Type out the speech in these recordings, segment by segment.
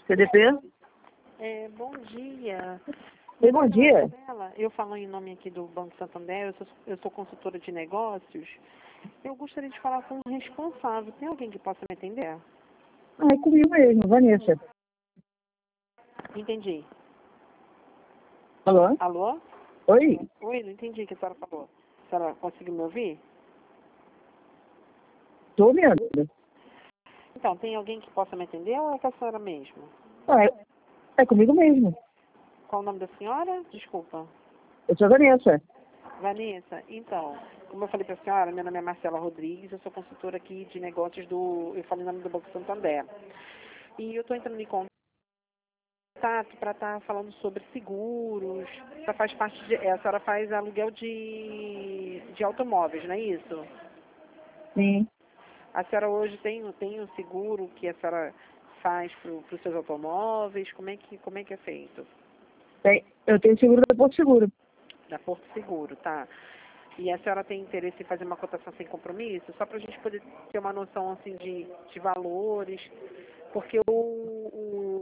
CDP? Bom dia. Oi, bom dia. Eu falo em nome aqui do Banco Santander, eu sou consultora de negócios. Eu gostaria de falar com o responsável. Tem alguém que possa me atender? É comigo mesmo, Vanessa. Entendi. Alô? Alô? Oi? Oi, não entendi o que a senhora falou. A senhora conseguiu me ouvir? Tô ouvindo. Então, tem alguém que possa me atender ou é com a senhora mesmo? É comigo mesmo. Qual o nome da senhora? Desculpa. Eu sou a Vanessa. Vanessa, então, como eu falei para a senhora, meu nome é Marcela Rodrigues, eu sou consultora aqui de negócios eu falo em nome do Banco Santander. E eu estou entrando em contato para estar falando sobre seguros, faz parte a senhora faz aluguel de automóveis, não é isso? Sim. A senhora hoje tem um seguro que a senhora faz para os seus automóveis, como é que é feito? Eu tenho seguro da Porto Seguro. Da Porto Seguro, tá. E a senhora tem interesse em fazer uma cotação sem compromisso? Só para a gente poder ter uma noção assim de valores, porque o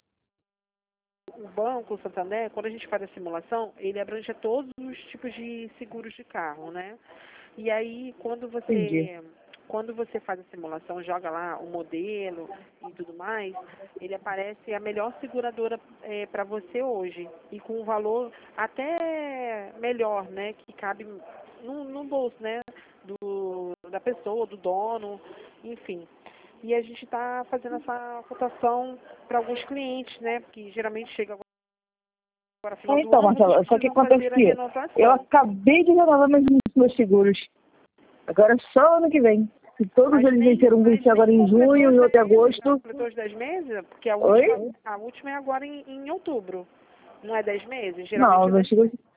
Banco o Santander, quando a gente faz a simulação, ele abrange todos os tipos de seguros de carro, né? E aí, Entendi. quando você faz a simulação, joga lá o modelo e tudo mais, ele aparece a melhor seguradora para você hoje. E com um valor até melhor, né? Que cabe no bolso, né? Da pessoa, do dono, enfim. E a gente está fazendo essa cotação para alguns clientes, né? Porque geralmente chega agora final do Então, ano, vocês Marcela, só que precisam acontece fazer a que eu renovação. acabei de renovar meus seguros. Agora é só ano que vem. Se todos eles venceram, um vencer agora em junho e outro em agosto. Já completou os 10 meses? Porque Oi? a última é agora em outubro. Não é 10 meses? Não, Geralmente é meu 10 seguro. meses.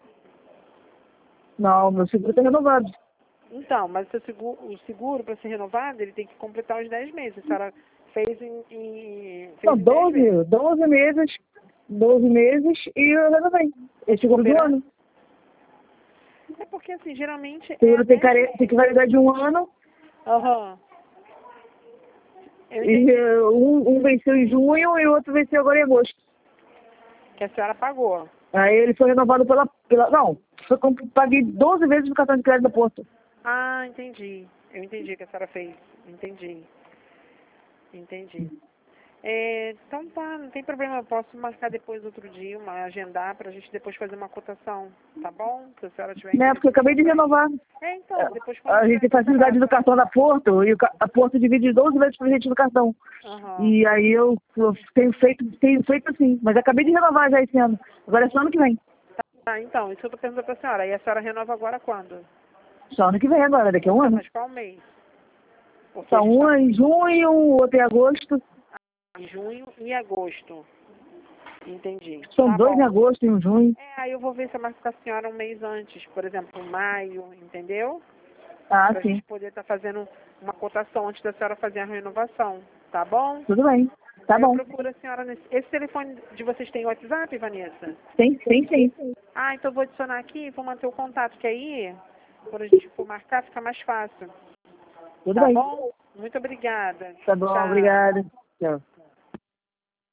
Não, meu seguro está renovado. Então, mas o seguro para ser renovado, ele tem que completar os 10 meses. A senhora fez Não, fez em 10 meses. 12 meses. 12 meses e eu renovei. É seguro do ano. É porque, assim, geralmente Seguro tem que validar de um ano. Aham. Eu entendi. E um venceu em junho e o outro venceu agora em agosto. Que a senhora pagou. Aí ele foi renovado não, paguei 12 vezes no cartão de crédito da Porto. Ah, entendi. Eu entendi o que a senhora fez. Entendi. Então tá, não tem problema. Eu posso marcar depois outro dia, agendar pra gente depois fazer uma cotação, tá bom? Se a senhora tiver Né, porque eu acabei de renovar. então, depois quando A gente tem facilidade do cartão da Porto e a Porto divide 12 vezes pra gente no cartão. Aham. E aí eu tenho feito assim, mas acabei de renovar já esse ano. Agora é só ano que vem. Tá, então, isso eu tô perguntando pra senhora. E a senhora renova agora quando? Só ano que vem agora, daqui a um ano. Mas qual mês? Porque Só um é em junho, o outro em agosto. em junho e agosto. Entendi. São Tá dois em bom. agosto e um em junho. Aí eu vou ver se eu marco com a senhora um mês antes, por exemplo, maio, entendeu? Ah, Pra sim. gente poder estar fazendo uma cotação antes da senhora fazer a renovação, tá bom? Tudo bem. Tá Eu bom. procuro a senhora Esse telefone de vocês tem WhatsApp, Vanessa? Tem. Ah, então eu vou adicionar aqui e vou manter o contato, que aí, quando a gente for marcar, fica mais fácil. Tudo Tá bem. bom? Muito obrigada. Tá bom, Tchau. obrigada. Tchau.